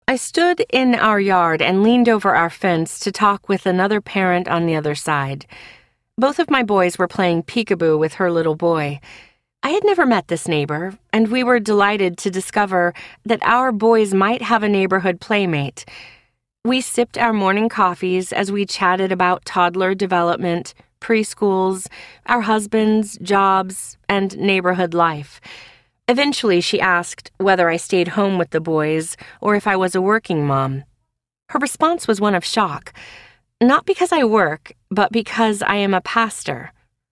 I stood in our yard and leaned over our fence to talk with another parent on the other side. Both of my boys were playing peekaboo with her little boy. I had never met this neighbor, and we were delighted to discover that our boys might have a neighborhood playmate. We sipped our morning coffees as we chatted about toddler development, preschools, our husbands, jobs, and neighborhood life. Eventually, she asked whether I stayed home with the boys or if I was a working mom. Her response was one of shock. Not because I work, but because I am a pastor.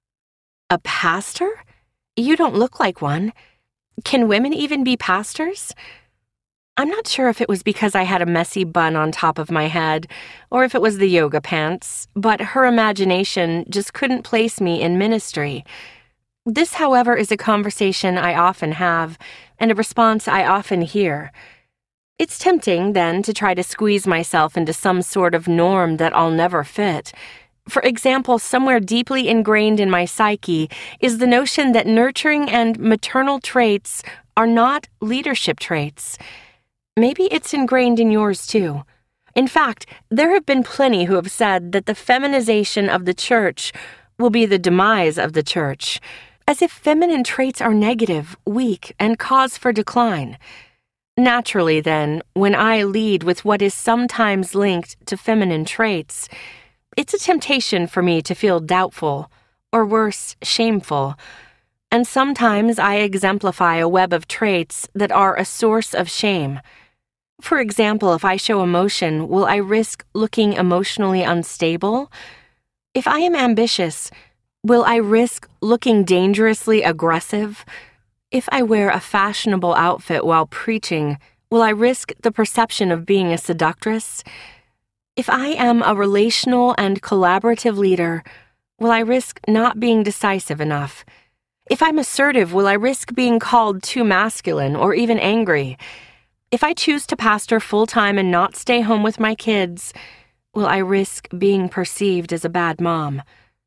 A pastor? You don't look like one. Can women even be pastors? I'm not sure if it was because I had a messy bun on top of my head, or if it was the yoga pants, but her imagination just couldn't place me in ministry. This, however, is a conversation I often have, and a response I often hear. It's tempting, then, to try to squeeze myself into some sort of norm that I'll never fit. For example, somewhere deeply ingrained in my psyche is the notion that nurturing and maternal traits are not leadership traits. Maybe it's ingrained in yours, too. In fact, there have been plenty who have said that the feminization of the church will be the demise of the church, as if feminine traits are negative, weak, and cause for decline. Naturally, then, when I lead with what is sometimes linked to feminine traits, it's a temptation for me to feel doubtful, or worse, shameful. And sometimes I exemplify a web of traits that are a source of shame. For example, if I show emotion, will I risk looking emotionally unstable? If I am ambitious, will I risk looking dangerously aggressive? If I wear a fashionable outfit while preaching, will I risk the perception of being a seductress? If I am a relational and collaborative leader, will I risk not being decisive enough? If I'm assertive, will I risk being called too masculine or even angry? If I choose to pastor full-time and not stay home with my kids, will I risk being perceived as a bad mom?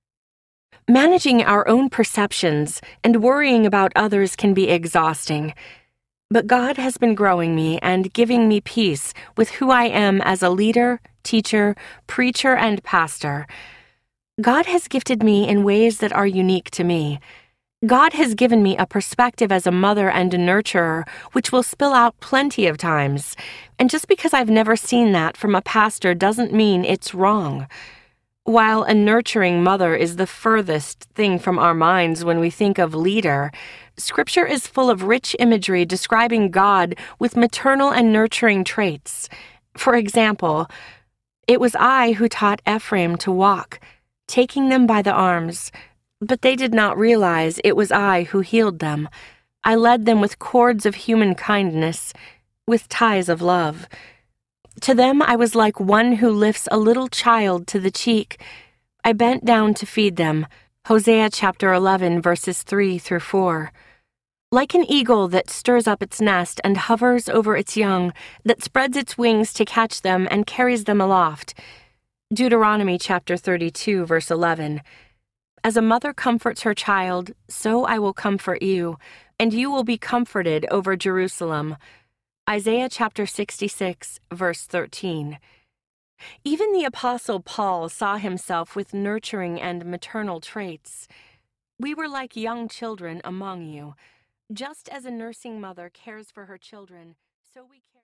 Managing our own perceptions and worrying about others can be exhausting. But God has been growing me and giving me peace with who I am as a leader, teacher, preacher, and pastor. God has gifted me in ways that are unique to me. God has given me a perspective as a mother and a nurturer, which will spill out plenty of times. And just because I've never seen that from a pastor doesn't mean it's wrong. While a nurturing mother is the furthest thing from our minds when we think of leader, Scripture is full of rich imagery describing God with maternal and nurturing traits. For example, it was I who taught Ephraim to walk, taking them by the arms, but they did not realize it was I who healed them. I led them with cords of human kindness, with ties of love. To them I was like one who lifts a little child to the cheek. I bent down to feed them. Hosea chapter 11, verses 3 through 4. Like an eagle that stirs up its nest and hovers over its young, that spreads its wings to catch them and carries them aloft. Deuteronomy chapter 32, verse 11. As a mother comforts her child, so I will comfort you, and you will be comforted over Jerusalem. Isaiah chapter 66, verse 13. Even the Apostle Paul saw himself with nurturing and maternal traits. We were like young children among you. Just as a nursing mother cares for her children, so we care.